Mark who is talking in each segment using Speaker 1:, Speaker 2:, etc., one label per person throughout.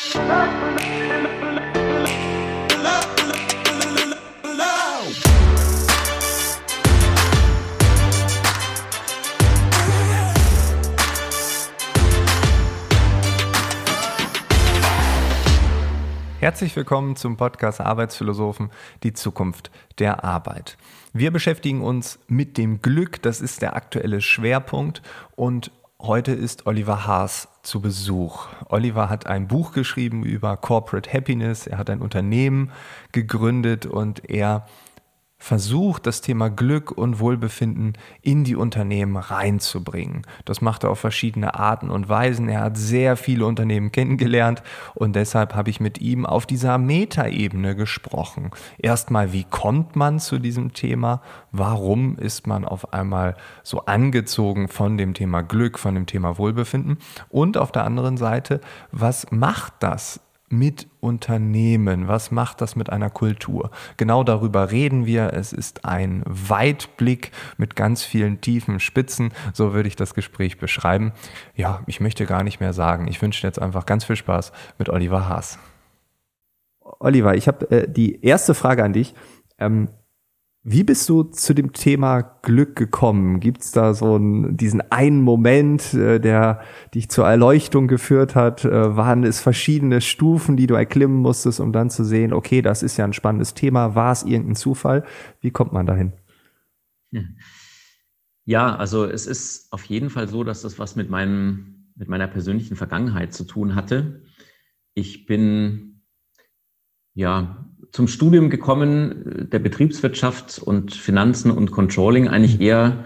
Speaker 1: Herzlich willkommen zum Podcast Arbeitsphilosophen, die Zukunft der Arbeit. Wir beschäftigen uns mit dem Glück, das ist der aktuelle Schwerpunkt, und heute ist Oliver Haas zu Besuch. Oliver hat ein Buch geschrieben über Corporate Happiness, er hat ein Unternehmen gegründet und er versucht, das Thema Glück und Wohlbefinden in die Unternehmen reinzubringen. Das macht er auf verschiedene Arten und Weisen. Er hat sehr viele Unternehmen kennengelernt und deshalb habe ich mit ihm auf dieser Metaebene gesprochen. Erstmal, wie kommt man zu diesem Thema? Warum ist man auf einmal so angezogen von dem Thema Glück, von dem Thema Wohlbefinden? Und auf der anderen Seite, was macht das mit Unternehmen? Was macht das mit einer Kultur? Genau darüber reden wir. Es ist ein Weitblick mit ganz vielen tiefen Spitzen. So würde ich das Gespräch beschreiben. Ja, ich möchte gar nicht mehr sagen. Ich wünsche dir jetzt einfach ganz viel Spaß mit Oliver Haas. Oliver, ich habe die erste Frage an dich. Wie bist du zu dem Thema Glück gekommen? Gibt es da so diesen einen Moment, der dich zur Erleuchtung geführt hat? Waren es verschiedene Stufen, die du erklimmen musstest, um dann zu sehen, okay, das ist ja ein spannendes Thema. War es irgendein Zufall? Wie kommt man dahin?
Speaker 2: Ja, also es ist auf jeden Fall so, dass das was mit meiner persönlichen Vergangenheit zu tun hatte. Ich bin zum Studium gekommen, der Betriebswirtschaft und Finanzen und Controlling, eigentlich eher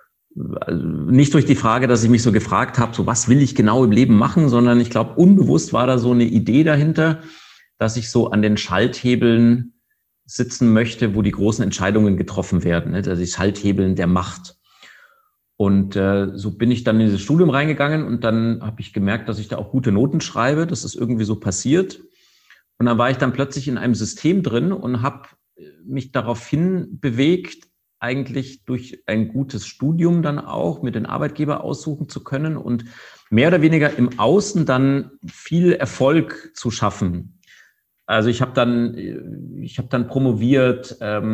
Speaker 2: nicht durch die Frage, dass ich mich so gefragt habe, so was will ich genau im Leben machen, sondern ich glaube, unbewusst war da so eine Idee dahinter, dass ich so an den Schalthebeln sitzen möchte, wo die großen Entscheidungen getroffen werden, also die Schalthebeln der Macht. Und so bin ich dann in dieses Studium reingegangen und dann habe ich gemerkt, dass ich da auch gute Noten schreibe, das ist irgendwie so passiert. Und dann war ich dann plötzlich in einem System drin und habe mich daraufhin bewegt, eigentlich durch ein gutes Studium dann auch mit den Arbeitgeber aussuchen zu können und mehr oder weniger im Außen dann viel Erfolg zu schaffen. Also ich habe dann promoviert,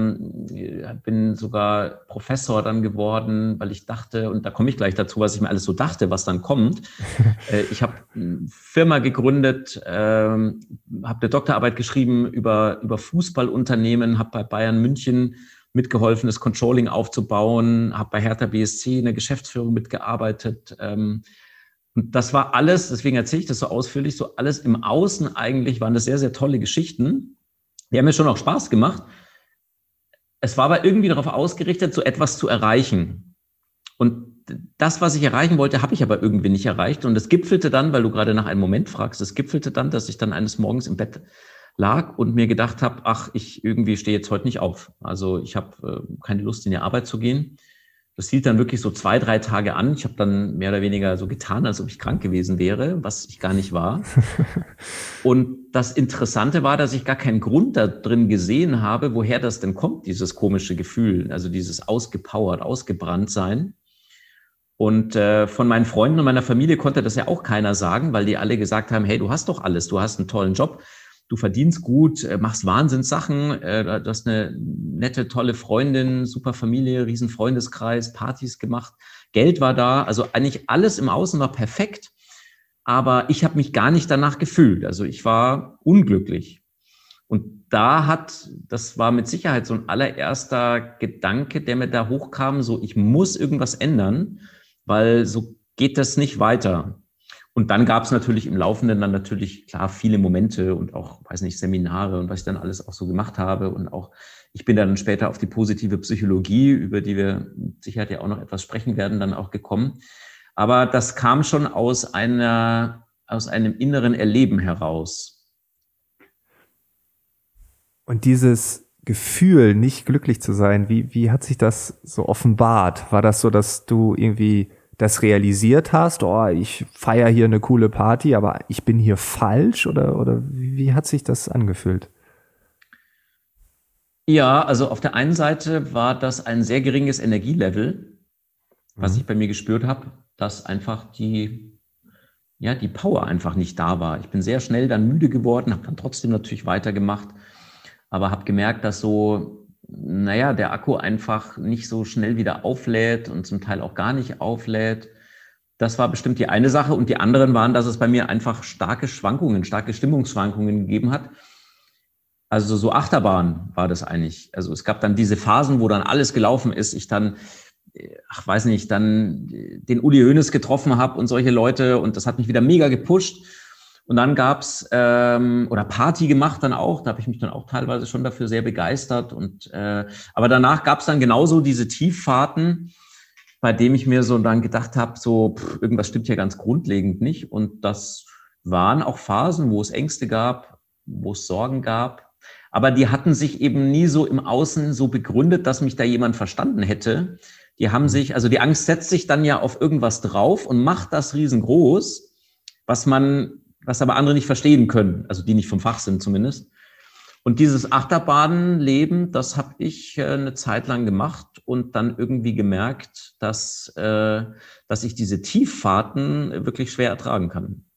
Speaker 2: bin sogar Professor dann geworden, weil ich dachte, und da komme ich gleich dazu, was ich mir alles so dachte, was dann kommt. Ich habe eine Firma gegründet, habe eine Doktorarbeit geschrieben über Fußballunternehmen, habe bei Bayern München mitgeholfen, das Controlling aufzubauen, habe bei Hertha BSC in der Geschäftsführung mitgearbeitet. Und das war alles, deswegen erzähle ich das so ausführlich, so alles im Außen eigentlich waren das sehr, sehr tolle Geschichten. Die haben mir schon auch Spaß gemacht. Es war aber irgendwie darauf ausgerichtet, so etwas zu erreichen. Und das, was ich erreichen wollte, habe ich aber irgendwie nicht erreicht. Und es gipfelte dann, weil du gerade nach einem Moment fragst, es gipfelte dann, dass ich dann eines Morgens im Bett lag und mir gedacht habe, ich irgendwie stehe jetzt heute nicht auf. Also ich habe keine Lust, in die Arbeit zu gehen. Das hielt dann wirklich so 2-3 Tage an. Ich habe dann mehr oder weniger so getan, als ob ich krank gewesen wäre, was ich gar nicht war. Und das Interessante war, dass ich gar keinen Grund da drin gesehen habe, woher das denn kommt, dieses komische Gefühl, also dieses ausgepowert, ausgebrannt sein. Und von meinen Freunden und meiner Familie konnte das ja auch keiner sagen, weil die alle gesagt haben, hey, du hast doch alles, du hast einen tollen Job, du verdienst gut, machst Wahnsinnssachen, du hast eine nette, tolle Freundin, super Familie, riesen Freundeskreis, Partys gemacht, Geld war da, also eigentlich alles im Außen war perfekt, aber ich habe mich gar nicht danach gefühlt, also ich war unglücklich. Und das war mit Sicherheit so ein allererster Gedanke, der mir da hochkam, so ich muss irgendwas ändern, weil so geht das nicht weiter. Und dann gab es natürlich im Laufenden dann natürlich klar viele Momente und auch, weiß nicht, Seminare und was ich dann alles auch so gemacht habe. Und auch, ich bin dann später auf die positive Psychologie, über die wir mit Sicherheit ja auch noch etwas sprechen werden, dann auch gekommen. Aber das kam schon aus einem inneren Erleben heraus.
Speaker 1: Und dieses Gefühl, nicht glücklich zu sein, wie hat sich das so offenbart? War das so, dass du irgendwie das realisiert hast, ich feiere hier eine coole Party, aber ich bin hier falsch, oder wie hat sich das angefühlt?
Speaker 2: Ja, also auf der einen Seite war das ein sehr geringes Energielevel, was ich bei mir gespürt habe, dass einfach die die Power einfach nicht da war. Ich bin sehr schnell dann müde geworden, habe dann trotzdem natürlich weitergemacht, aber habe gemerkt, dass der Akku einfach nicht so schnell wieder auflädt und zum Teil auch gar nicht auflädt. Das war bestimmt die eine Sache. Und die anderen waren, dass es bei mir einfach starke Stimmungsschwankungen gegeben hat. Also so Achterbahn war das eigentlich. Also es gab dann diese Phasen, wo dann alles gelaufen ist. Ich dann, dann den Uli Hoeneß getroffen habe und solche Leute. Und das hat mich wieder mega gepusht. Und dann gab's oder Party gemacht dann auch. Da habe ich mich dann auch teilweise schon dafür sehr begeistert. Aber danach gab's dann genauso diese Tieffahrten, bei dem ich mir so dann gedacht habe, irgendwas stimmt hier ganz grundlegend nicht. Und das waren auch Phasen, wo es Ängste gab, wo es Sorgen gab. Aber die hatten sich eben nie so im Außen so begründet, dass mich da jemand verstanden hätte. Die Angst setzt sich dann ja auf irgendwas drauf und macht das riesengroß, was aber andere nicht verstehen können, also die nicht vom Fach sind zumindest. Und dieses Achterbahnleben, das habe ich eine Zeit lang gemacht und dann irgendwie gemerkt, dass ich diese Tieffahrten wirklich schwer ertragen kann.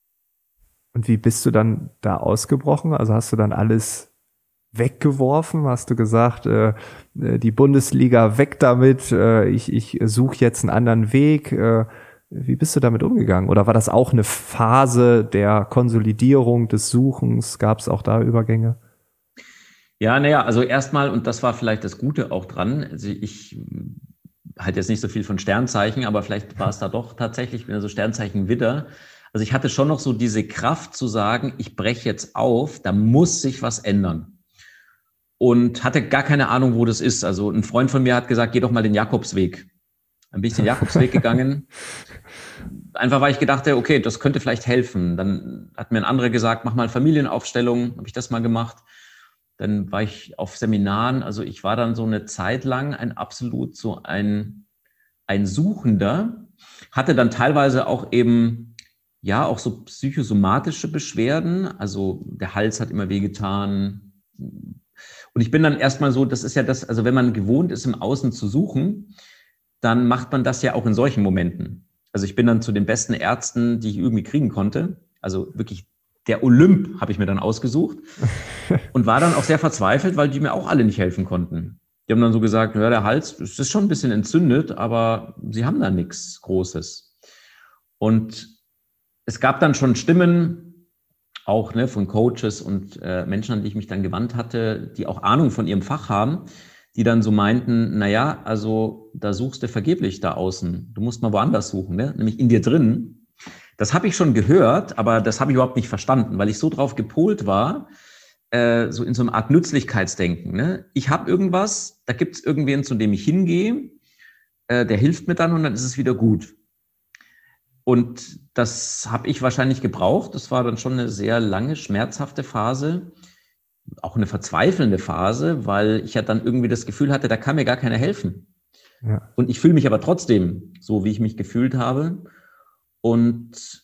Speaker 1: Und wie bist du dann da ausgebrochen? Also hast du dann alles weggeworfen? Hast du gesagt, die Bundesliga weg damit, ich suche jetzt einen anderen Weg? Wie bist du damit umgegangen? Oder war das auch eine Phase der Konsolidierung, des Suchens? Gab es auch da Übergänge?
Speaker 2: Ja, also erstmal, und das war vielleicht das Gute auch dran, also ich halte jetzt nicht so viel von Sternzeichen, aber vielleicht war es da doch tatsächlich, ich bin ja so Sternzeichen Widder. Also ich hatte schon noch so diese Kraft zu sagen, ich breche jetzt auf, da muss sich was ändern. Und hatte gar keine Ahnung, wo das ist. Also ein Freund von mir hat gesagt, geh doch mal den Jakobsweg. Dann bin ich den Jakobsweg gegangen. Einfach, weil ich gedacht habe, okay, das könnte vielleicht helfen. Dann hat mir ein anderer gesagt, mach mal Familienaufstellung. Habe ich das mal gemacht. Dann war ich auf Seminaren. Also ich war dann so eine Zeit lang absolut so ein Suchender. Hatte dann teilweise auch eben, auch so psychosomatische Beschwerden. Also der Hals hat immer wehgetan. Und ich bin dann erstmal so, das ist ja das, also wenn man gewohnt ist, im Außen zu suchen, dann macht man das ja auch in solchen Momenten. Also ich bin dann zu den besten Ärzten, die ich irgendwie kriegen konnte. Also wirklich der Olymp habe ich mir dann ausgesucht und war dann auch sehr verzweifelt, weil die mir auch alle nicht helfen konnten. Die haben dann so gesagt, der Hals, das ist schon ein bisschen entzündet, aber sie haben da nichts Großes. Und es gab dann schon Stimmen, auch von Coaches und Menschen, an die ich mich dann gewandt hatte, die auch Ahnung von ihrem Fach haben, die dann so meinten, also da suchst du vergeblich da außen. Du musst mal woanders suchen, nämlich in dir drin. Das habe ich schon gehört, aber das habe ich überhaupt nicht verstanden, weil ich so drauf gepolt war, so in so einer Art Nützlichkeitsdenken. Ich habe irgendwas, da gibt es irgendwen, zu dem ich hingehe, der hilft mir dann und dann ist es wieder gut. Und das habe ich wahrscheinlich gebraucht. Das war dann schon eine sehr lange, schmerzhafte Phase, auch eine verzweifelnde Phase, weil ich ja dann irgendwie das Gefühl hatte, da kann mir gar keiner helfen. Ja. Und ich fühle mich aber trotzdem so, wie ich mich gefühlt habe. Und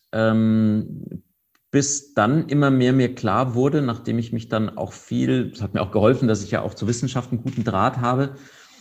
Speaker 2: bis dann immer mehr mir klar wurde, nachdem ich mich dann auch es hat mir auch geholfen, dass ich ja auch zur Wissenschaft einen guten Draht habe,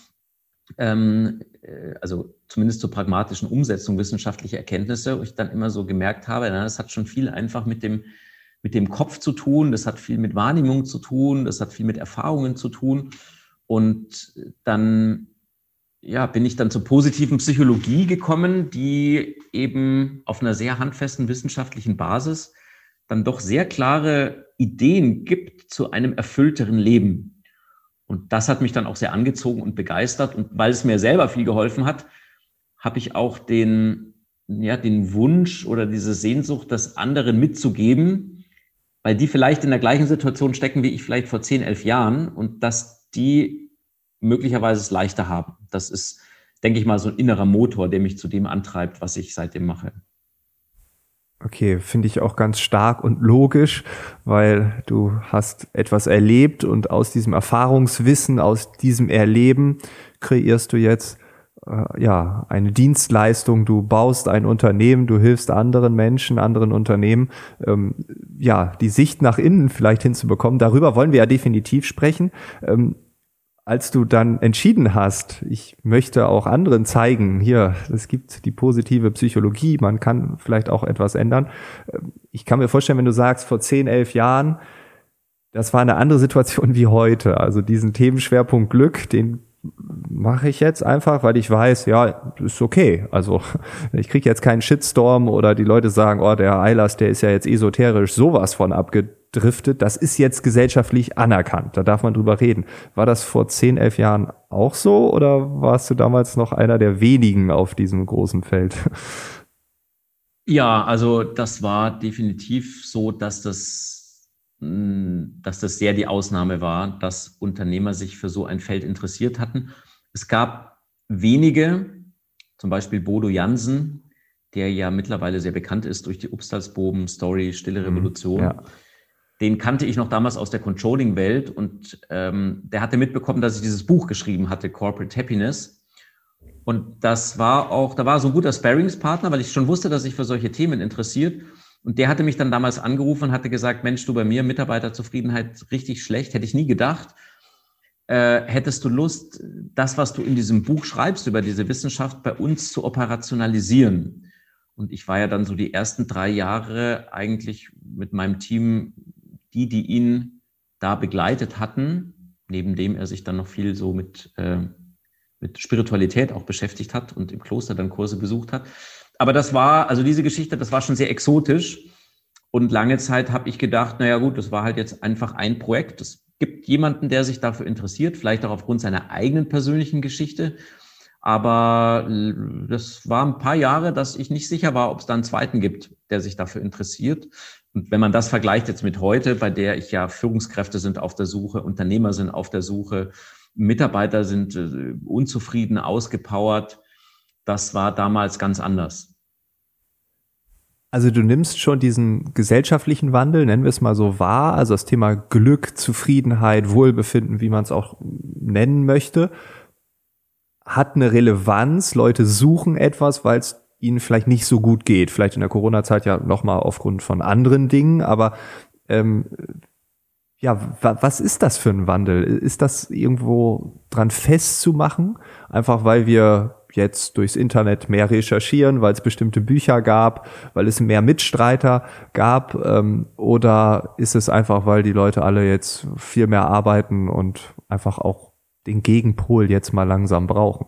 Speaker 2: also zumindest zur pragmatischen Umsetzung wissenschaftlicher Erkenntnisse, wo ich dann immer so gemerkt habe, das hat schon viel einfach mit dem Kopf zu tun, das hat viel mit Wahrnehmung zu tun, das hat viel mit Erfahrungen zu tun. Und dann bin ich dann zur positiven Psychologie gekommen, die eben auf einer sehr handfesten wissenschaftlichen Basis dann doch sehr klare Ideen gibt zu einem erfüllteren Leben. Und das hat mich dann auch sehr angezogen und begeistert. Und weil es mir selber viel geholfen hat, habe ich auch den Wunsch oder diese Sehnsucht, das anderen mitzugeben, weil die vielleicht in der gleichen Situation stecken wie ich vielleicht vor 10, 11 Jahren und dass die möglicherweise es leichter haben. Das ist, denke ich mal, so ein innerer Motor, der mich zu dem antreibt, was ich seitdem mache.
Speaker 1: Okay, finde ich auch ganz stark und logisch, weil du hast etwas erlebt und aus diesem Erfahrungswissen, aus diesem Erleben kreierst du jetzt eine Dienstleistung, du baust ein Unternehmen, du hilfst anderen Menschen, anderen Unternehmen, die Sicht nach innen vielleicht hinzubekommen. Darüber wollen wir ja definitiv sprechen. als du dann entschieden hast, ich möchte auch anderen zeigen, hier, es gibt die positive Psychologie, man kann vielleicht auch etwas ändern. Ich kann mir vorstellen, wenn du sagst, vor 10, 11 Jahren, das war eine andere Situation wie heute. Also diesen Themenschwerpunkt Glück, den mache ich jetzt einfach, weil ich weiß, ja, ist okay. Also ich kriege jetzt keinen Shitstorm oder die Leute sagen, oh, der Eilers, der ist ja jetzt esoterisch sowas von abgedriftet. Das ist jetzt gesellschaftlich anerkannt. Da darf man drüber reden. War das vor 10, 11 Jahren auch so oder warst du damals noch einer der wenigen auf diesem großen Feld?
Speaker 2: Ja, also das war definitiv so, dass das sehr die Ausnahme war, dass Unternehmer sich für so ein Feld interessiert hatten. Es gab wenige, zum Beispiel Bodo Jansen, der ja mittlerweile sehr bekannt ist durch die Upstalsboom-Story Stille Revolution. Ja. Den kannte ich noch damals aus der Controlling-Welt und der hatte mitbekommen, dass ich dieses Buch geschrieben hatte, Corporate Happiness. Und da war so ein guter Sparringspartner, weil ich schon wusste, dass sich für solche Themen interessiert. Und der hatte mich dann damals angerufen und hatte gesagt, Mensch, du, bei mir Mitarbeiterzufriedenheit richtig schlecht, hätte ich nie gedacht. Hättest du Lust, das, was du in diesem Buch schreibst über diese Wissenschaft, bei uns zu operationalisieren? Und ich war ja dann so die ersten 3 Jahre eigentlich mit meinem Team, die ihn da begleitet hatten, neben dem er sich dann noch viel so mit Spiritualität auch beschäftigt hat und im Kloster dann Kurse besucht hat. Aber diese Geschichte, das war schon sehr exotisch. Und lange Zeit habe ich gedacht, naja gut, das war halt jetzt einfach ein Projekt. Es gibt jemanden, der sich dafür interessiert, vielleicht auch aufgrund seiner eigenen persönlichen Geschichte. Aber das war ein paar Jahre, dass ich nicht sicher war, ob es da einen zweiten gibt, der sich dafür interessiert. Und wenn man das vergleicht jetzt mit heute, bei der ich ja Führungskräfte sind auf der Suche, Unternehmer sind auf der Suche, Mitarbeiter sind unzufrieden, ausgepowert. Das war damals ganz anders.
Speaker 1: Also du nimmst schon diesen gesellschaftlichen Wandel, nennen wir es mal so, wahr, also das Thema Glück, Zufriedenheit, Wohlbefinden, wie man es auch nennen möchte, hat eine Relevanz. Leute suchen etwas, weil es ihnen vielleicht nicht so gut geht. Vielleicht in der Corona-Zeit ja nochmal aufgrund von anderen Dingen, aber was ist das für ein Wandel? Ist das irgendwo dran festzumachen? Einfach weil wir jetzt durchs Internet mehr recherchieren, weil es bestimmte Bücher gab, weil es mehr Mitstreiter gab, oder ist es einfach, weil die Leute alle jetzt viel mehr arbeiten und einfach auch den Gegenpol jetzt mal langsam brauchen?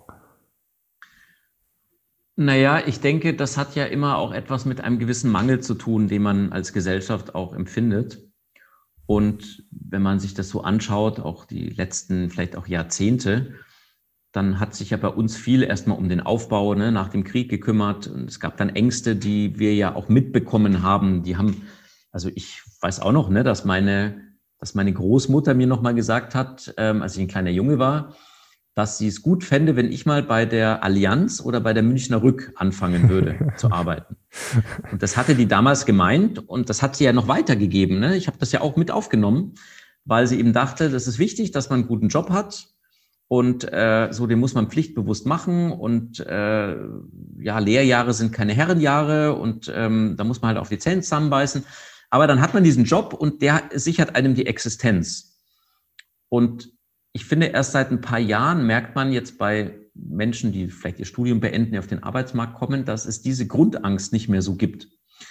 Speaker 2: Naja, ich denke, das hat ja immer auch etwas mit einem gewissen Mangel zu tun, den man als Gesellschaft auch empfindet. Und wenn man sich das so anschaut, auch die letzten vielleicht auch Jahrzehnte, dann hat sich ja bei uns viel erstmal um den Aufbau nach dem Krieg gekümmert. Und es gab dann Ängste, die wir ja auch mitbekommen haben. Also ich weiß auch noch, dass meine Großmutter mir noch mal gesagt hat, als ich ein kleiner Junge war, dass sie es gut fände, wenn ich mal bei der Allianz oder bei der Münchner Rück anfangen würde zu arbeiten. Und das hatte die damals gemeint und das hat sie ja noch weitergegeben. Ich habe das ja auch mit aufgenommen, weil sie eben dachte, das ist wichtig, dass man einen guten Job hat und den muss man pflichtbewusst machen und Lehrjahre sind keine Herrenjahre und da muss man halt auf die Zähne zusammenbeißen. Aber dann hat man diesen Job und der sichert einem die Existenz. Und ich finde, erst seit ein paar Jahren merkt man jetzt bei Menschen, die vielleicht ihr Studium beenden, die auf den Arbeitsmarkt kommen, dass es diese Grundangst nicht mehr so gibt.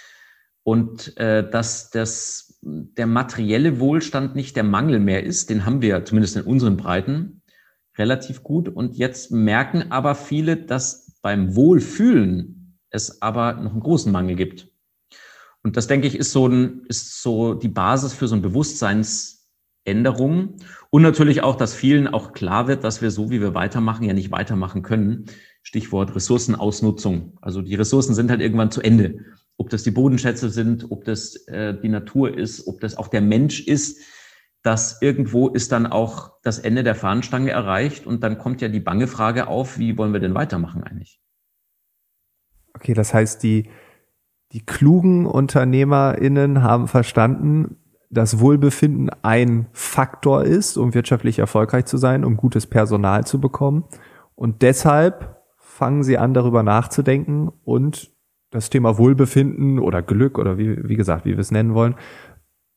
Speaker 2: Und dass der materielle Wohlstand nicht der Mangel mehr ist, den haben wir zumindest in unseren Breiten relativ gut. Und jetzt merken aber viele, dass beim Wohlfühlen es aber noch einen großen Mangel gibt. Und das, denke ich, ist so die Basis für so ein Bewusstseinsänderung. Und natürlich auch, dass vielen auch klar wird, dass wir so, wie wir weitermachen, ja nicht weitermachen können. Stichwort Ressourcenausnutzung. Also die Ressourcen sind halt irgendwann zu Ende. Ob das die Bodenschätze sind, ob das die Natur ist, ob das auch der Mensch ist, dass irgendwo ist dann auch das Ende der Fahnenstange erreicht. Und dann kommt ja die bange Frage auf, wie wollen wir denn weitermachen eigentlich?
Speaker 1: Okay, das heißt, die klugen UnternehmerInnen haben verstanden, dass Wohlbefinden ein Faktor ist, um wirtschaftlich erfolgreich zu sein, um gutes Personal zu bekommen. Und deshalb fangen sie an, darüber nachzudenken und das Thema Wohlbefinden oder Glück oder wie gesagt, wie wir es nennen wollen,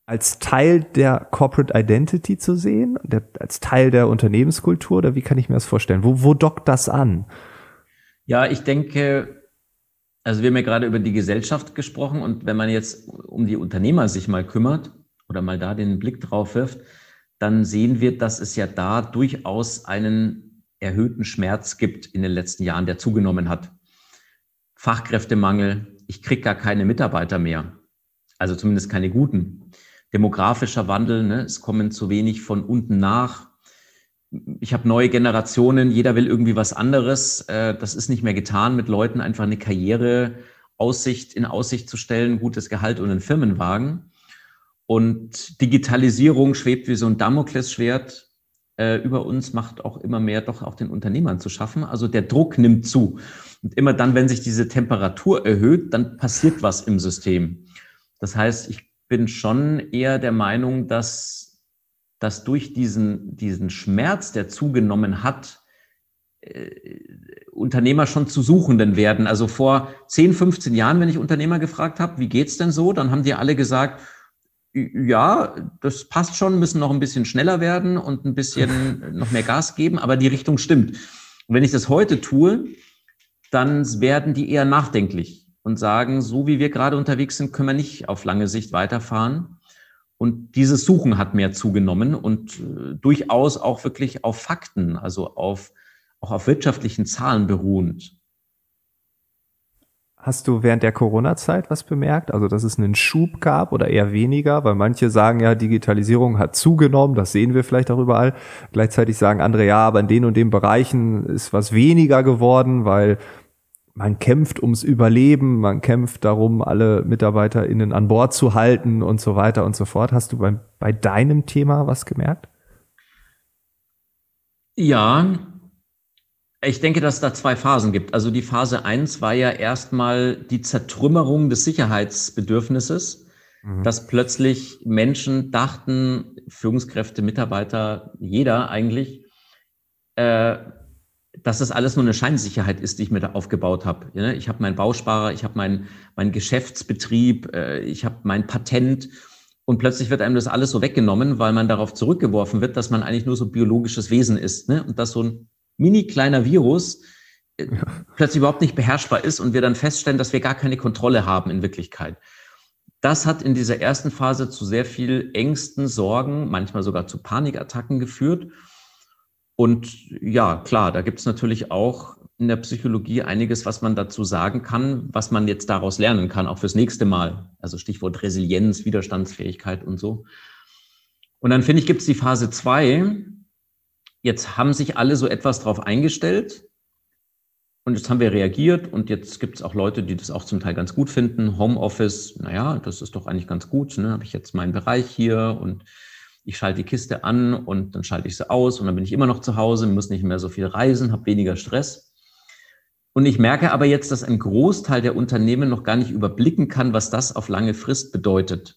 Speaker 1: als Teil der Corporate Identity zu sehen, als Teil der Unternehmenskultur, oder wie kann ich mir das vorstellen? Wo dockt das an?
Speaker 2: Ja, ich denke, also wir haben ja gerade über die Gesellschaft gesprochen, und wenn man jetzt um die Unternehmer sich mal kümmert oder mal da den Blick drauf wirft, dann sehen wir, dass es ja da durchaus einen erhöhten Schmerz gibt in den letzten Jahren, der zugenommen hat. Fachkräftemangel, ich kriege gar keine Mitarbeiter mehr, also zumindest keine guten. Demografischer Wandel, ne? Es kommen zu wenig von unten nach. Ich habe neue Generationen, jeder will irgendwie was anderes. Das ist nicht mehr getan, mit Leuten einfach eine Karriereaussicht in Aussicht zu stellen, gutes Gehalt und einen Firmenwagen. Und Digitalisierung schwebt wie so ein Damoklesschwert über uns, macht auch immer mehr doch auch den Unternehmern zu schaffen. Also der Druck nimmt zu. Und immer dann, wenn sich diese Temperatur erhöht, dann passiert was im System. Das heißt, ich bin schon eher der Meinung, dass durch diesen Schmerz, der zugenommen hat, Unternehmer schon zu Suchenden werden. Also vor 10, 15 Jahren, wenn ich Unternehmer gefragt habe, wie geht's denn so? Dann haben die alle gesagt, ja, das passt schon, müssen noch ein bisschen schneller werden und ein bisschen noch mehr Gas geben, aber die Richtung stimmt. Und wenn ich das heute tue, dann werden die eher nachdenklich und sagen, so wie wir gerade unterwegs sind, können wir nicht auf lange Sicht weiterfahren. Und dieses Suchen hat mehr zugenommen und durchaus auch wirklich auf Fakten, also auch auf wirtschaftlichen Zahlen beruhend.
Speaker 1: Hast du während der Corona-Zeit was bemerkt? Also, dass es einen Schub gab oder eher weniger? Weil manche sagen ja, Digitalisierung hat zugenommen, das sehen wir vielleicht auch überall. Gleichzeitig sagen andere, ja, aber in den und den Bereichen ist was weniger geworden, weil man kämpft ums Überleben, man kämpft darum, alle MitarbeiterInnen an Bord zu halten und so weiter und so fort. Hast du bei deinem Thema was gemerkt?
Speaker 2: Ja, ich denke, dass es da zwei Phasen gibt. Also die Phase 1 war ja erstmal die Zertrümmerung des Sicherheitsbedürfnisses, dass plötzlich Menschen dachten, Führungskräfte, Mitarbeiter, jeder eigentlich, dass das alles nur eine Scheinsicherheit ist, die ich mir da aufgebaut habe. Ich habe meinen Bausparer, ich habe meinen Geschäftsbetrieb, ich habe mein Patent, und plötzlich wird einem das alles so weggenommen, weil man darauf zurückgeworfen wird, dass man eigentlich nur so biologisches Wesen ist, ne? Und dass so ein mini kleiner Virus plötzlich überhaupt nicht beherrschbar ist und wir dann feststellen, dass wir gar keine Kontrolle haben in Wirklichkeit. Das hat in dieser ersten Phase zu sehr viel Ängsten, Sorgen, manchmal sogar zu Panikattacken geführt. Und ja, klar, da gibt es natürlich auch in der Psychologie einiges, was man dazu sagen kann, was man jetzt daraus lernen kann, auch fürs nächste Mal. Also Stichwort Resilienz, Widerstandsfähigkeit und so. Und dann finde ich, gibt es die Phase 2. Jetzt haben sich alle so etwas drauf eingestellt und jetzt haben wir reagiert und jetzt gibt es auch Leute, die das auch zum Teil ganz gut finden. Homeoffice, naja, das ist doch eigentlich ganz gut. Ne? Habe ich jetzt meinen Bereich hier und ich schalte die Kiste an und dann schalte ich sie aus und dann bin ich immer noch zu Hause, muss nicht mehr so viel reisen, habe weniger Stress. Und ich merke aber jetzt, dass ein Großteil der Unternehmen noch gar nicht überblicken kann, was das auf lange Frist bedeutet.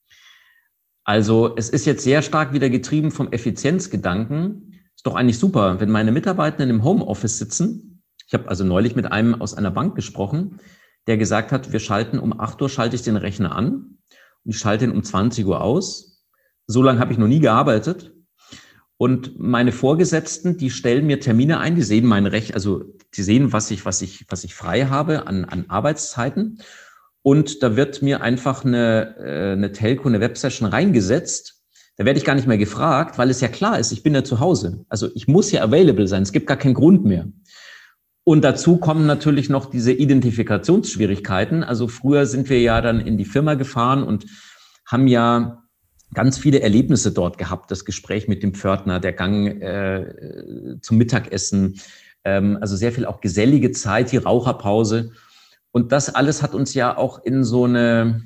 Speaker 2: Also es ist jetzt sehr stark wieder getrieben vom Effizienzgedanken. Ist doch eigentlich super, wenn meine Mitarbeitenden im Homeoffice sitzen. Ich habe also neulich mit einem aus einer Bank gesprochen, der gesagt hat, wir schalten um 8 Uhr, schalte ich den Rechner an und ich schalte ihn um 20 Uhr aus. So lange habe ich noch nie gearbeitet. Und meine Vorgesetzten, die stellen mir Termine ein, die sehen mein Recht, also die sehen, was ich frei habe an Arbeitszeiten. Und da wird mir einfach eine Telco, eine Websession reingesetzt. Da werde ich gar nicht mehr gefragt, weil es ja klar ist, ich bin ja zu Hause. Also ich muss ja available sein, es gibt gar keinen Grund mehr. Und dazu kommen natürlich noch diese Identifikationsschwierigkeiten. Also früher sind wir ja dann in die Firma gefahren und haben ja ganz viele Erlebnisse dort gehabt. Das Gespräch mit dem Pförtner, der Gang zum Mittagessen, also sehr viel auch gesellige Zeit, die Raucherpause. Und das alles hat uns ja auch in so eine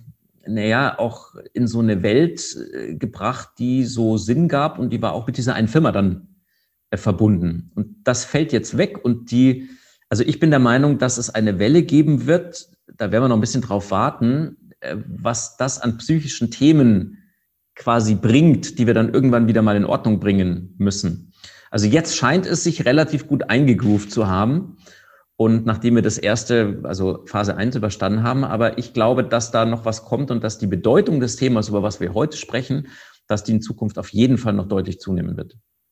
Speaker 2: Welt gebracht, die so Sinn gab und die war auch mit dieser einen Firma dann verbunden. Und das fällt jetzt weg und also ich bin der Meinung, dass es eine Welle geben wird, da werden wir noch ein bisschen drauf warten, was das an psychischen Themen quasi bringt, die wir dann irgendwann wieder mal in Ordnung bringen müssen. Also jetzt scheint es sich relativ gut eingegroovt zu haben Und nachdem wir das erste, also Phase 1 überstanden haben, aber ich glaube, dass da noch was kommt und dass die Bedeutung des Themas, über was wir heute sprechen, dass die in Zukunft auf jeden Fall noch deutlich zunehmen wird.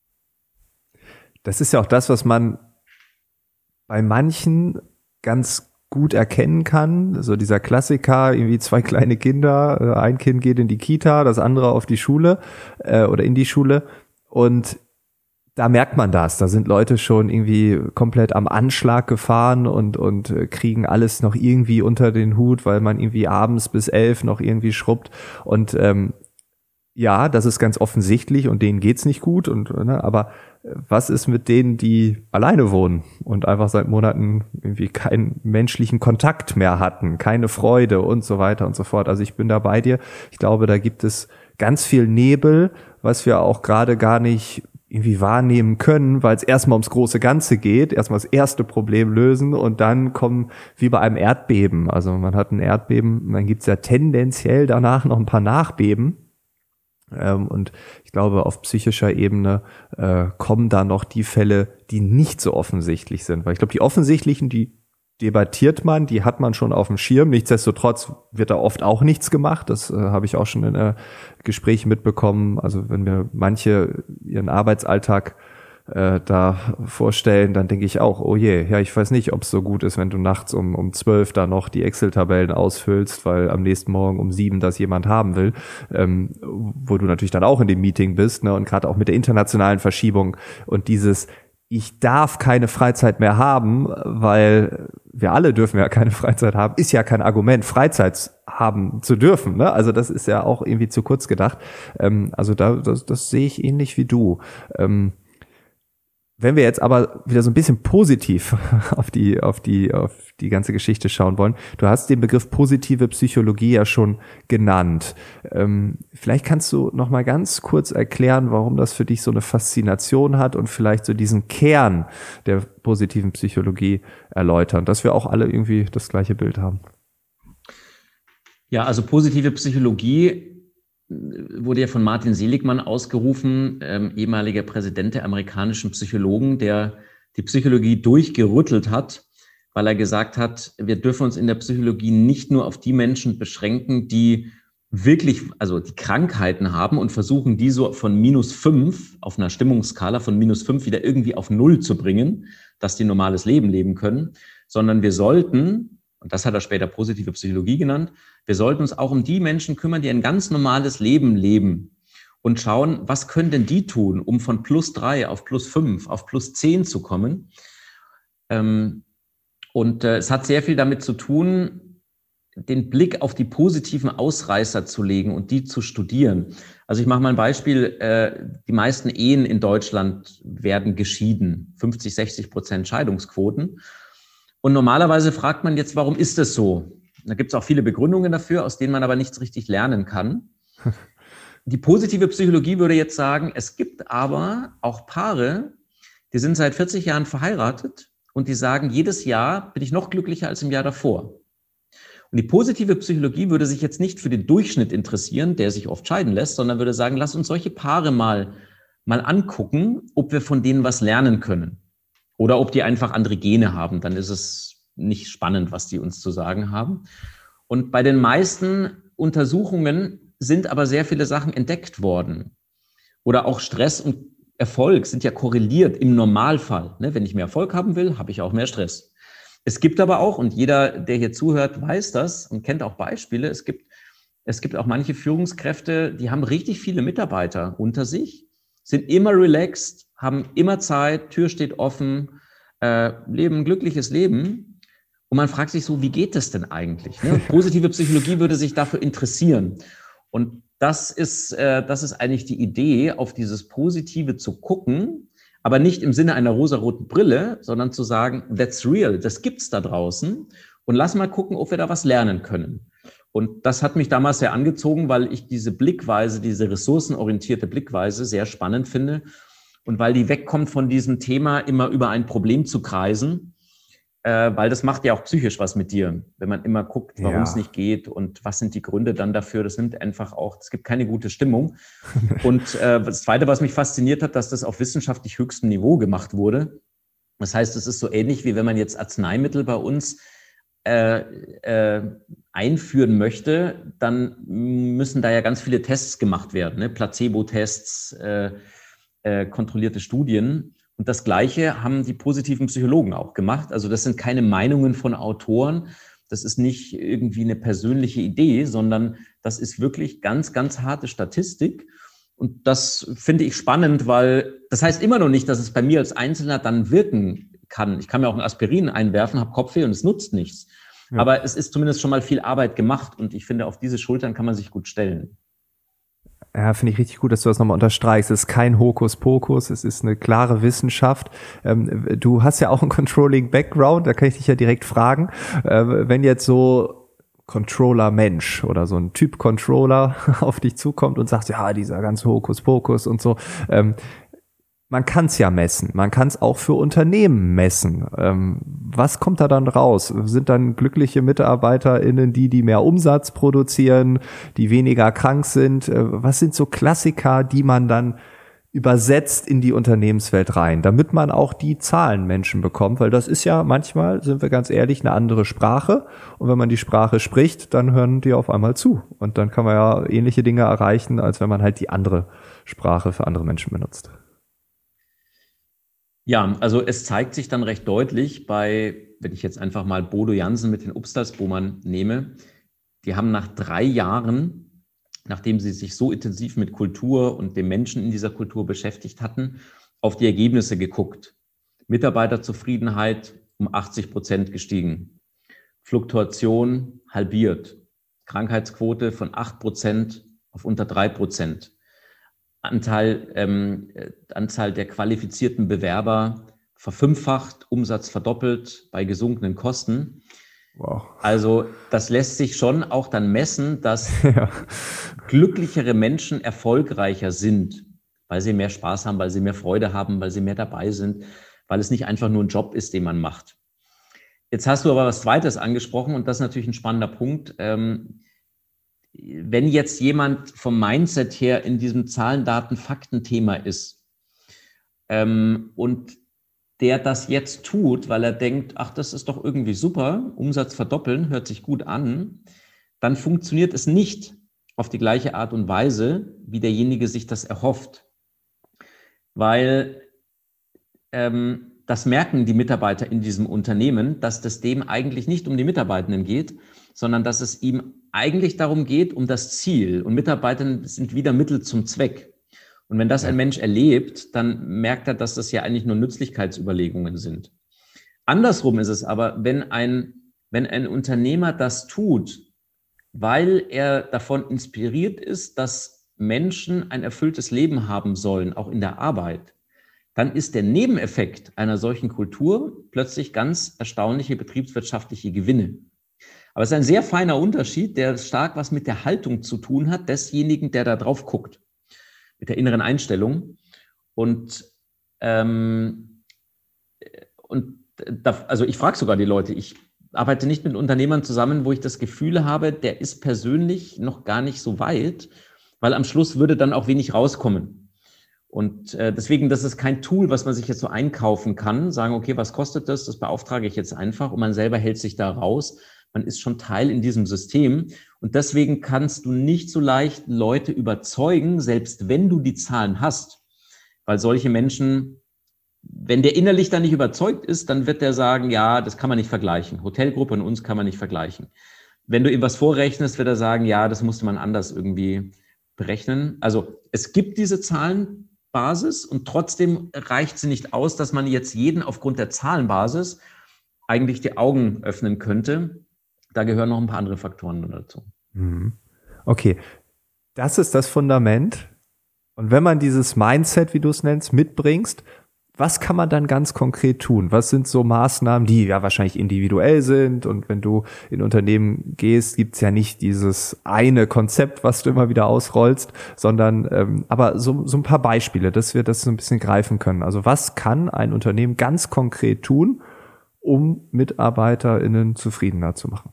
Speaker 1: Das ist ja auch das, was man bei manchen ganz gut erkennen kann. So dieser Klassiker, irgendwie 2 kleine Kinder, ein Kind geht in die Kita, das andere auf die Schule oder in die Schule, und da merkt man das. Da sind Leute schon irgendwie komplett am Anschlag gefahren und kriegen alles noch irgendwie unter den Hut, weil man irgendwie abends bis 11 noch irgendwie schrubbt. Und ja, das ist ganz offensichtlich und denen geht's nicht gut. Aber was ist mit denen, die alleine wohnen und einfach seit Monaten irgendwie keinen menschlichen Kontakt mehr hatten, keine Freude und so weiter und so fort? Also ich bin da bei dir. Ich glaube, da gibt es ganz viel Nebel, was wir auch gerade gar nicht irgendwie wahrnehmen können, weil es erstmal ums große Ganze geht, erstmal das erste Problem lösen und dann kommen, wie bei einem Erdbeben, also man hat ein Erdbeben, dann gibt's ja tendenziell danach noch ein paar Nachbeben, und ich glaube, auf psychischer Ebene kommen da noch die Fälle, die nicht so offensichtlich sind, weil ich glaube, die offensichtlichen, die debattiert man, die hat man schon auf dem Schirm. Nichtsdestotrotz wird da oft auch nichts gemacht. Das habe ich auch schon in Gesprächen mitbekommen. Also wenn mir manche ihren Arbeitsalltag da vorstellen, dann denke ich auch, oh je, ja, ich weiß nicht, ob es so gut ist, wenn du nachts um 12 da noch die Excel-Tabellen ausfüllst, weil am nächsten Morgen um 7 das jemand haben will, wo du natürlich dann auch in dem Meeting bist, ne? Und gerade auch mit der internationalen Verschiebung und dieses ich darf keine Freizeit mehr haben, weil wir alle dürfen ja keine Freizeit haben, ist ja kein Argument, Freizeit haben zu dürfen, ne? Also das ist ja auch irgendwie zu kurz gedacht. Also das sehe ich ähnlich wie du. Wenn wir jetzt aber wieder so ein bisschen positiv auf die ganze Geschichte schauen wollen, du hast den Begriff positive Psychologie ja schon genannt. Vielleicht kannst du noch mal ganz kurz erklären, warum das für dich so eine Faszination hat und vielleicht so diesen Kern der positiven Psychologie erläutern, dass wir auch alle irgendwie das gleiche Bild haben.
Speaker 2: Ja, also positive Psychologie wurde ja von Martin Seligman ausgerufen, ehemaliger Präsident der amerikanischen Psychologen, der die Psychologie durchgerüttelt hat, weil er gesagt hat, wir dürfen uns in der Psychologie nicht nur auf die Menschen beschränken, die wirklich, also die Krankheiten haben und versuchen, die so von -5 auf einer Stimmungsskala von -5 wieder irgendwie auf 0 zu bringen, dass die ein normales Leben leben können, sondern wir sollten, und das hat er später positive Psychologie genannt, wir sollten uns auch um die Menschen kümmern, die ein ganz normales Leben leben und schauen, was können denn die tun, um von +3 auf +5 auf +10 zu kommen. Und es hat sehr viel damit zu tun, den Blick auf die positiven Ausreißer zu legen und die zu studieren. Also ich mache mal ein Beispiel. Die meisten Ehen in Deutschland werden geschieden, 50-60% Scheidungsquoten. Und normalerweise fragt man jetzt, warum ist das so? Da gibt es auch viele Begründungen dafür, aus denen man aber nichts richtig lernen kann. Die positive Psychologie würde jetzt sagen, es gibt aber auch Paare, die sind seit 40 Jahren verheiratet und die sagen, jedes Jahr bin ich noch glücklicher als im Jahr davor. Und die positive Psychologie würde sich jetzt nicht für den Durchschnitt interessieren, der sich oft scheiden lässt, sondern würde sagen, lass uns solche Paare mal angucken, ob wir von denen was lernen können. Oder ob die einfach andere Gene haben, dann ist es nicht spannend, was die uns zu sagen haben. Und bei den meisten Untersuchungen sind aber sehr viele Sachen entdeckt worden. Oder auch Stress und Erfolg sind ja korreliert im Normalfall. Wenn ich mehr Erfolg haben will, habe ich auch mehr Stress. Es gibt aber auch, und jeder, der hier zuhört, weiß das und kennt auch Beispiele, es gibt auch manche Führungskräfte, die haben richtig viele Mitarbeiter unter sich, sind immer relaxed, haben immer Zeit, Tür steht offen, leben ein glückliches Leben. Und man fragt sich so, wie geht das denn eigentlich? Ne? Positive Psychologie würde sich dafür interessieren. Und das ist eigentlich die Idee, auf dieses Positive zu gucken, aber nicht im Sinne einer rosaroten Brille, sondern zu sagen, that's real, das gibt's da draußen. Und lass mal gucken, ob wir da was lernen können. Und das hat mich damals sehr angezogen, weil ich diese Blickweise, diese ressourcenorientierte Blickweise sehr spannend finde. Und weil die wegkommt von diesem Thema, immer über ein Problem zu kreisen, weil das macht ja auch psychisch was mit dir, wenn man immer guckt, warum es nicht geht und was sind die Gründe dann dafür. Das nimmt einfach auch, es gibt keine gute Stimmung. Und das Zweite, was mich fasziniert hat, dass das auf wissenschaftlich höchstem Niveau gemacht wurde. Das heißt, es ist so ähnlich, wie wenn man jetzt Arzneimittel bei uns einführen möchte, dann müssen da ja ganz viele Tests gemacht werden, ne? Placebo-Tests, kontrollierte Studien. Und das Gleiche haben die positiven Psychologen auch gemacht. Also das sind keine Meinungen von Autoren. Das ist nicht irgendwie eine persönliche Idee, sondern das ist wirklich ganz, ganz harte Statistik. Und das finde ich spannend, weil das heißt immer noch nicht, dass es bei mir als Einzelner dann wirken kann. Ich kann mir auch ein Aspirin einwerfen, habe Kopfweh und es nutzt nichts. Ja. Aber es ist zumindest schon mal viel Arbeit gemacht und ich finde, auf diese Schultern kann man sich gut stellen.
Speaker 1: Ja, finde ich richtig gut, dass du das nochmal unterstreichst. Es ist kein Hokuspokus, es ist eine klare Wissenschaft. Du hast ja auch einen Controlling-Background, da kann ich dich ja direkt fragen. Wenn jetzt so Controller-Mensch oder so ein Typ Controller auf dich zukommt und sagt, ja, dieser ganze Hokuspokus und so, man kann es ja messen, man kann es auch für Unternehmen messen. Was kommt da dann raus? Sind dann glückliche MitarbeiterInnen die mehr Umsatz produzieren, die weniger krank sind? Was sind so Klassiker, die man dann übersetzt in die Unternehmenswelt rein, damit man auch die Zahlenmenschen bekommt? Weil das ist ja manchmal, sind wir ganz ehrlich, eine andere Sprache. Und wenn man die Sprache spricht, dann hören die auf einmal zu. Und dann kann man ja ähnliche Dinge erreichen, als wenn man halt die andere Sprache für andere Menschen benutzt.
Speaker 2: Ja, also es zeigt sich dann recht deutlich wenn ich jetzt einfach mal Bodo Jansen mit den Upstalsboomern nehme, die haben nach 3 Jahren, nachdem sie sich so intensiv mit Kultur und dem Menschen in dieser Kultur beschäftigt hatten, auf die Ergebnisse geguckt. Mitarbeiterzufriedenheit um 80% gestiegen, Fluktuation halbiert, Krankheitsquote von 8% auf unter 3%. Anzahl der qualifizierten Bewerber verfünffacht, Umsatz verdoppelt bei gesunkenen Kosten. Wow. Also das lässt sich schon auch dann messen, dass glücklichere Menschen erfolgreicher sind, weil sie mehr Spaß haben, weil sie mehr Freude haben, weil sie mehr dabei sind, weil es nicht einfach nur ein Job ist, den man macht. Jetzt hast du aber was Zweites angesprochen und das ist natürlich ein spannender Punkt. Wenn jetzt jemand vom Mindset her in diesem Zahlen, Daten, Fakten-Thema ist und der das jetzt tut, weil er denkt, ach, das ist doch irgendwie super, Umsatz verdoppeln, hört sich gut an, dann funktioniert es nicht auf die gleiche Art und Weise, wie derjenige sich das erhofft. Weil das merken die Mitarbeiter in diesem Unternehmen, dass das dem eigentlich nicht um die Mitarbeitenden geht, sondern dass es ihm eigentlich darum geht, um das Ziel. Und Mitarbeiter sind wieder Mittel zum Zweck. Und wenn das ein Mensch erlebt, dann merkt er, dass das ja eigentlich nur Nützlichkeitsüberlegungen sind. Andersrum ist es aber, wenn ein Unternehmer das tut, weil er davon inspiriert ist, dass Menschen ein erfülltes Leben haben sollen, auch in der Arbeit, dann ist der Nebeneffekt einer solchen Kultur plötzlich ganz erstaunliche betriebswirtschaftliche Gewinne. Aber es ist ein sehr feiner Unterschied, der stark was mit der Haltung zu tun hat, desjenigen, der da drauf guckt, mit der inneren Einstellung. Also ich frage sogar die Leute, ich arbeite nicht mit Unternehmern zusammen, wo ich das Gefühl habe, der ist persönlich noch gar nicht so weit, weil am Schluss würde dann auch wenig rauskommen. Und deswegen, das ist kein Tool, was man sich jetzt so einkaufen kann, sagen, okay, was kostet das? Das beauftrage ich jetzt einfach und man selber hält sich da raus. Man ist schon Teil in diesem System und deswegen kannst du nicht so leicht Leute überzeugen, selbst wenn du die Zahlen hast, weil solche Menschen, wenn der innerlich dann nicht überzeugt ist, dann wird der sagen, ja, das kann man nicht vergleichen. Hotelgruppe und uns kann man nicht vergleichen. Wenn du ihm was vorrechnest, wird er sagen, ja, das musste man anders irgendwie berechnen. Also es gibt diese Zahlenbasis und trotzdem reicht sie nicht aus, dass man jetzt jeden aufgrund der Zahlenbasis eigentlich die Augen öffnen könnte. Da gehören noch ein paar andere Faktoren dazu.
Speaker 1: Okay, das ist das Fundament. Und wenn man dieses Mindset, wie du es nennst, mitbringst, was kann man dann ganz konkret tun? Was sind so Maßnahmen, die ja wahrscheinlich individuell sind? Und wenn du in Unternehmen gehst, gibt's ja nicht dieses eine Konzept, was du immer wieder ausrollst, sondern aber so ein paar Beispiele, dass wir das so ein bisschen greifen können. Also was kann ein Unternehmen ganz konkret tun, um MitarbeiterInnen zufriedener zu machen?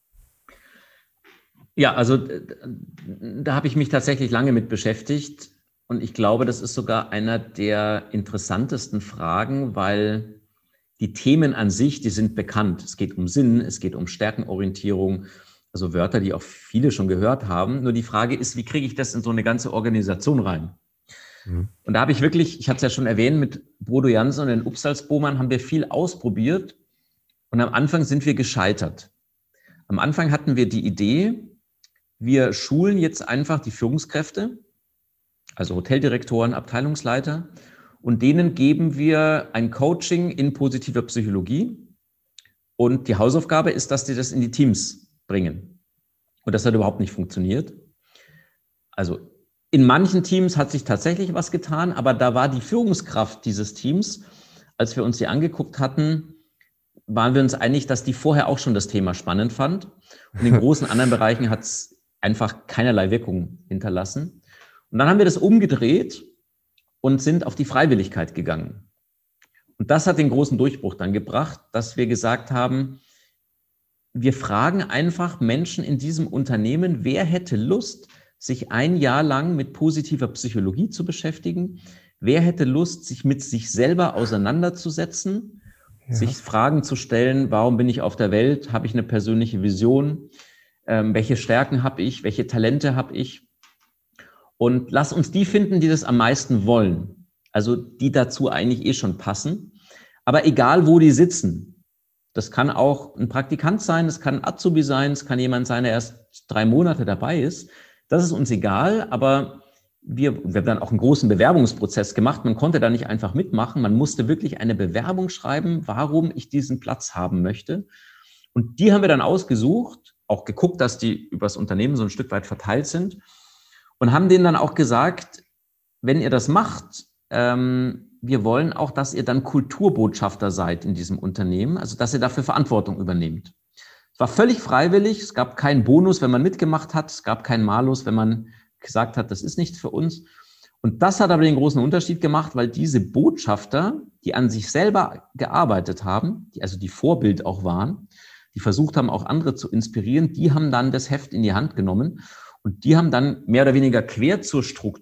Speaker 2: Ja, also da habe ich mich tatsächlich lange mit beschäftigt und ich glaube, das ist sogar einer der interessantesten Fragen, weil die Themen an sich, die sind bekannt. Es geht um Sinn, es geht um Stärkenorientierung, also Wörter, die auch viele schon gehört haben. Nur die Frage ist, wie kriege ich das in so eine ganze Organisation rein? Und da habe ich wirklich, ich hatte es ja schon erwähnt, mit Bodo Jansen und den Upsalzbohmern haben wir viel ausprobiert und am Anfang sind wir gescheitert. Am Anfang hatten wir die Idee, wir schulen jetzt einfach die Führungskräfte, also Hoteldirektoren, Abteilungsleiter, und denen geben wir ein Coaching in positiver Psychologie und die Hausaufgabe ist, dass die das in die Teams bringen. Und das hat überhaupt nicht funktioniert. Also in manchen Teams hat sich tatsächlich was getan, aber da war die Führungskraft dieses Teams, als wir uns die angeguckt hatten, waren wir uns einig, dass die vorher auch schon das Thema spannend fand. Und in großen anderen Bereichen hat es einfach keinerlei Wirkung hinterlassen. Und dann haben wir das umgedreht und sind auf die Freiwilligkeit gegangen. Und das hat den großen Durchbruch dann gebracht, dass wir gesagt haben, wir fragen einfach Menschen in diesem Unternehmen, wer hätte Lust, sich ein Jahr lang mit positiver Psychologie zu beschäftigen? Wer hätte Lust, sich mit sich selber auseinanderzusetzen, sich Fragen zu stellen, warum bin ich auf der Welt? Habe ich eine persönliche Vision? Welche Stärken habe ich? Welche Talente habe ich? Und lass uns die finden, die das am meisten wollen. Also die dazu eigentlich eh schon passen. Aber egal, wo die sitzen. Das kann auch ein Praktikant sein, das kann ein Azubi sein, es kann jemand sein, der erst 3 Monate dabei ist. Das ist uns egal, aber wir haben dann auch einen großen Bewerbungsprozess gemacht. Man konnte da nicht einfach mitmachen. Man musste wirklich eine Bewerbung schreiben, warum ich diesen Platz haben möchte. Und die haben wir dann ausgesucht, auch geguckt, dass die über das Unternehmen so ein Stück weit verteilt sind und haben denen dann auch gesagt, wenn ihr das macht, wir wollen auch, dass ihr dann Kulturbotschafter seid in diesem Unternehmen, also dass ihr dafür Verantwortung übernehmt. Es war völlig freiwillig, es gab keinen Bonus, wenn man mitgemacht hat, es gab keinen Malus, wenn man gesagt hat, das ist nichts für uns. Und das hat aber den großen Unterschied gemacht, weil diese Botschafter, die an sich selber gearbeitet haben, die Vorbild auch waren, die versucht haben, auch andere zu inspirieren, die haben dann das Heft in die Hand genommen und die haben dann mehr oder weniger quer zur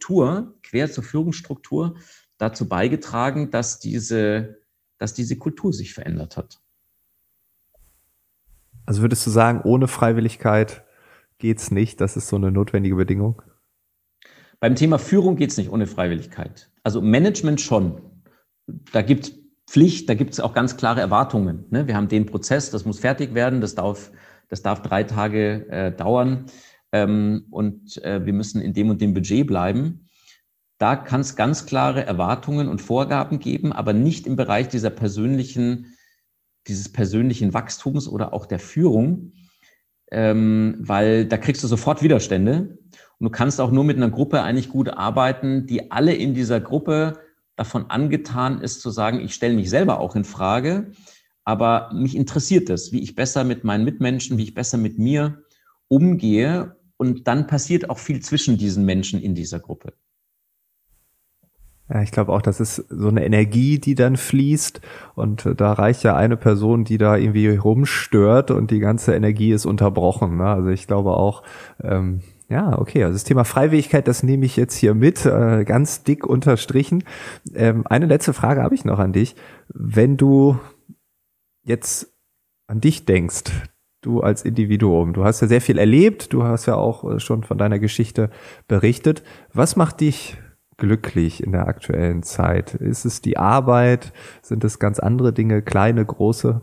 Speaker 2: Führungsstruktur dazu beigetragen, dass diese Kultur sich verändert hat.
Speaker 1: Also würdest du sagen, ohne Freiwilligkeit geht's nicht? Das ist so eine notwendige Bedingung?
Speaker 2: Beim Thema Führung geht's nicht ohne Freiwilligkeit. Also Management schon. Da gibt's Pflicht, da gibt's auch ganz klare Erwartungen. Ne? Wir haben den Prozess, das muss fertig werden, das darf 3 Tage dauern und wir müssen in dem und dem Budget bleiben. Da kann es ganz klare Erwartungen und Vorgaben geben, aber nicht im Bereich dieses persönlichen Wachstums oder auch der Führung, weil da kriegst du sofort Widerstände und du kannst auch nur mit einer Gruppe eigentlich gut arbeiten, die alle in dieser Gruppe davon angetan ist zu sagen, ich stelle mich selber auch in Frage, aber mich interessiert es, wie ich besser mit meinen Mitmenschen, wie ich besser mit mir umgehe und dann passiert auch viel zwischen diesen Menschen in dieser Gruppe.
Speaker 1: Ja, ich glaube auch, das ist so eine Energie, die dann fließt und da reicht ja eine Person, die da irgendwie rumstört und die ganze Energie ist unterbrochen. Ne? Also ich glaube auch, ja, okay, also das Thema Freiwilligkeit, das nehme ich jetzt hier mit, ganz dick unterstrichen. Eine letzte Frage habe ich noch an dich. Wenn du jetzt an dich denkst, du als Individuum, du hast ja sehr viel erlebt, du hast ja auch schon von deiner Geschichte berichtet. Was macht dich glücklich in der aktuellen Zeit? Ist es die Arbeit? Sind es ganz andere Dinge, kleine, große?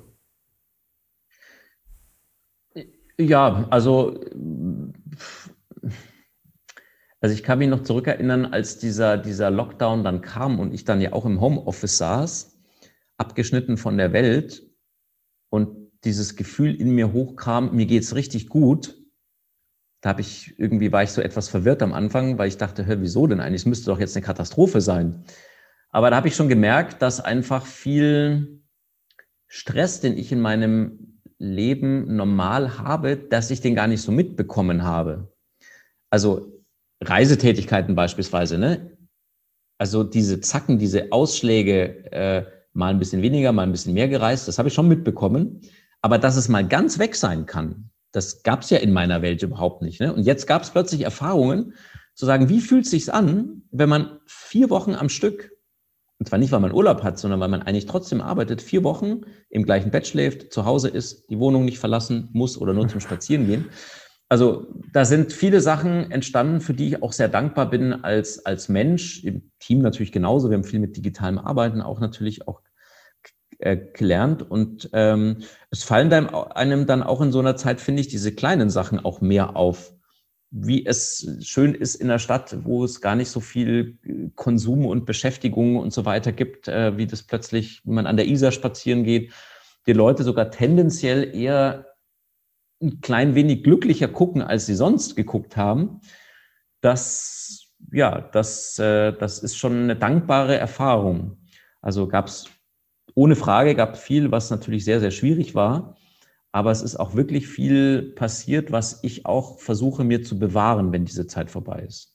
Speaker 2: Ja, also ich kann mich noch zurückerinnern, als dieser Lockdown dann kam und ich dann ja auch im Homeoffice saß, abgeschnitten von der Welt und dieses Gefühl in mir hochkam, mir geht's richtig gut. Da war ich so etwas verwirrt am Anfang, weil ich dachte, wieso denn eigentlich? Es müsste doch jetzt eine Katastrophe sein. Aber da habe ich schon gemerkt, dass einfach viel Stress, den ich in meinem Leben normal habe, dass ich den gar nicht so mitbekommen habe. Also Reisetätigkeiten beispielsweise, ne? Also diese Zacken, diese Ausschläge, mal ein bisschen weniger, mal ein bisschen mehr gereist, das habe ich schon mitbekommen. Aber dass es mal ganz weg sein kann, das gab es ja in meiner Welt überhaupt nicht. Ne? Und jetzt gab es plötzlich Erfahrungen, zu sagen, wie fühlt es sich an, wenn man 4 Wochen am Stück Und zwar nicht, weil man Urlaub hat, sondern weil man eigentlich trotzdem arbeitet, 4 Wochen im gleichen Bett schläft, zu Hause ist, die Wohnung nicht verlassen muss oder nur zum Spazieren gehen. Also da sind viele Sachen entstanden, für die ich auch sehr dankbar bin als Mensch, im Team natürlich genauso. Wir haben viel mit digitalem Arbeiten auch natürlich auch gelernt. Und es fallen einem dann auch in so einer Zeit, finde ich, diese kleinen Sachen auch mehr auf. Wie es schön ist in der Stadt, wo es gar nicht so viel Konsum und Beschäftigung und so weiter gibt, wie das plötzlich, wenn man an der Isar spazieren geht, die Leute sogar tendenziell eher ein klein wenig glücklicher gucken, als sie sonst geguckt haben. Das ist schon eine dankbare Erfahrung. Also ohne Frage gab es viel, was natürlich sehr, sehr schwierig war. Aber es ist auch wirklich viel passiert, was ich auch versuche, mir zu bewahren, wenn diese Zeit vorbei ist.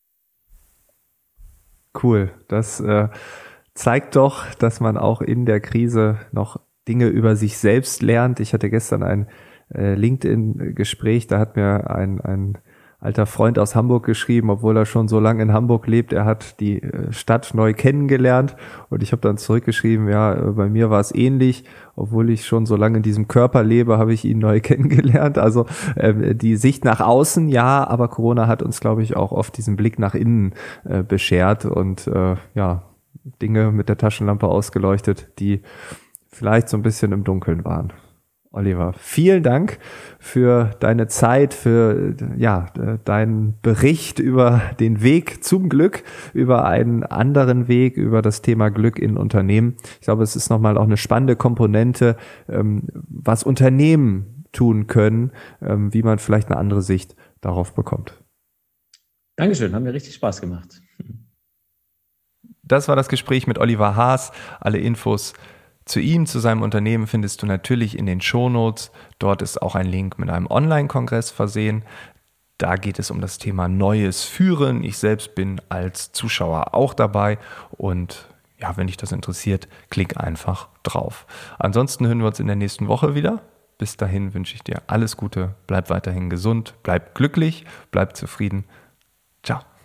Speaker 1: Cool. Das zeigt doch, dass man auch in der Krise noch Dinge über sich selbst lernt. Ich hatte gestern ein LinkedIn-Gespräch, da hat mir ein alter Freund aus Hamburg geschrieben, obwohl er schon so lange in Hamburg lebt. Er hat die Stadt neu kennengelernt und ich habe dann zurückgeschrieben, ja, bei mir war es ähnlich. Obwohl ich schon so lange in diesem Körper lebe, habe ich ihn neu kennengelernt. Also die Sicht nach außen, ja, aber Corona hat uns, glaube ich, auch oft diesen Blick nach innen beschert und Dinge mit der Taschenlampe ausgeleuchtet, die vielleicht so ein bisschen im Dunkeln waren. Oliver, vielen Dank für deine Zeit, für deinen Bericht über den Weg zum Glück, über einen anderen Weg, über das Thema Glück in Unternehmen. Ich glaube, es ist nochmal auch eine spannende Komponente, was Unternehmen tun können, wie man vielleicht eine andere Sicht darauf bekommt.
Speaker 2: Dankeschön, hat mir richtig Spaß gemacht.
Speaker 1: Das war das Gespräch mit Oliver Haas. Alle Infos zu ihm, zu seinem Unternehmen findest du natürlich in den Shownotes. Dort ist auch ein Link mit einem Online-Kongress versehen. Da geht es um das Thema Neues Führen. Ich selbst bin als Zuschauer auch dabei und ja, wenn dich das interessiert, klick einfach drauf. Ansonsten hören wir uns in der nächsten Woche wieder. Bis dahin wünsche ich dir alles Gute, bleib weiterhin gesund, bleib glücklich, bleib zufrieden. Ciao.